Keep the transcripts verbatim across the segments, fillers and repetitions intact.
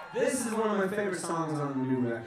This is one of my favorite songs on the new record.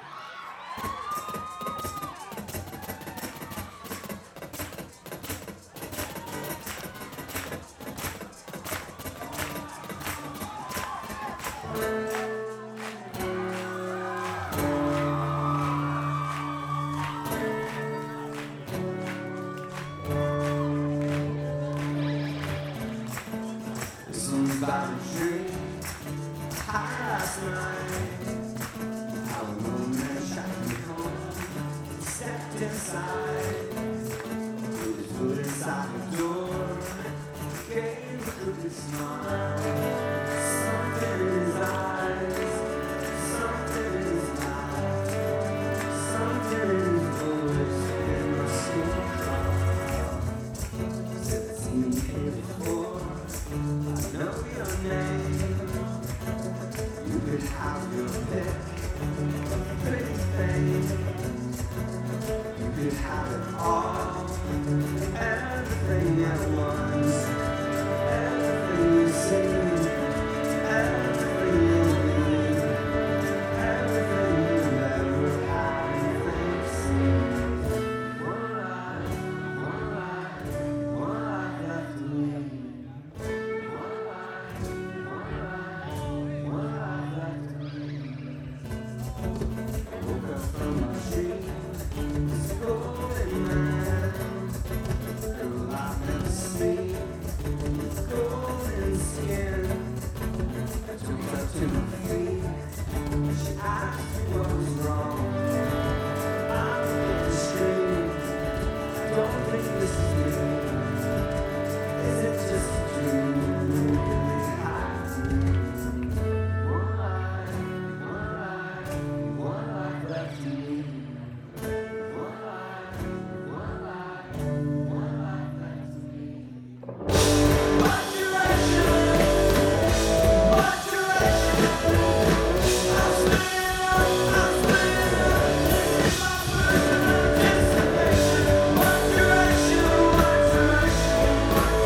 This one's about a dream high last night. How a woman shot me home, stepped inside, put his foot inside the door, gave a crooked smile. Something in his eyes, something in his life, something in his voice, and my skin crawled. Said I've seen you here before, I know your name. You could have your pick, pretty thing. You could have it all, everything at once. Everything you see, everything you need, everything you ever had and fancy. One life, one life, one life left to live. One life, one life, one life left to live. I woke up from my dream, this golden man, girl I've never seen, golden skin. I took her to my feet, she asked me what was wrong. I began to scream, I don't think this is me. Is it just a dream? Really happening? One life, one life, one life left to live. One life, one life, one life left to live. What direction? What direction? I'm spinning up, I'm spinning up. This is my permanent destination. What direction? What direction? What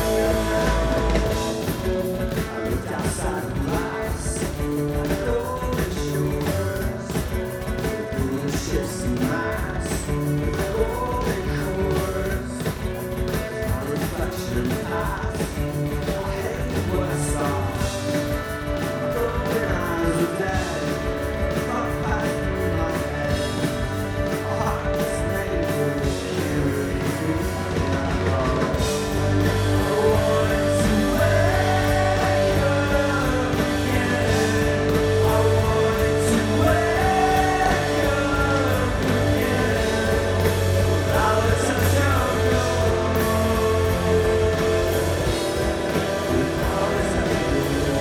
direction? I looked outside the lights, I golden shores, the golden ships and masts, the golden shores. My reflection passed, I hated what I saw. My golden eyes were dead, thought passed through my head. A heart was made for carrying me along. I wanted to wake up again. I wanted to wake up again. Without a touch of gold, without a touch of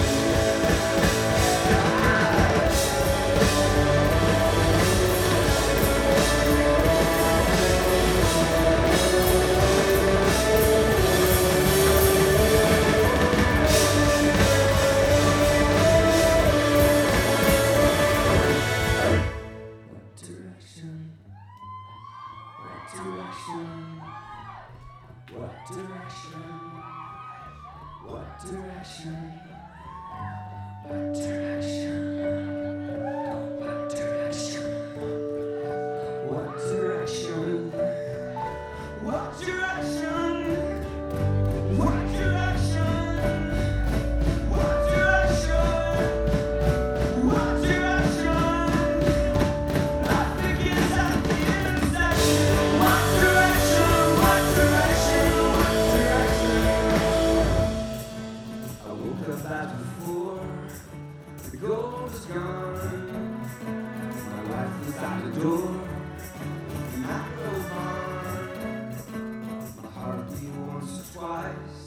What direction? What direction? What direction? What direction? What direction? What direction? What direction? What direction? What direction? What direction? What direction? Life begins at the intersection. What direction? What direction? What direction? I woke up as before. The gold is gone. My wife was out the door. And I drove on. My heart beat once or twice.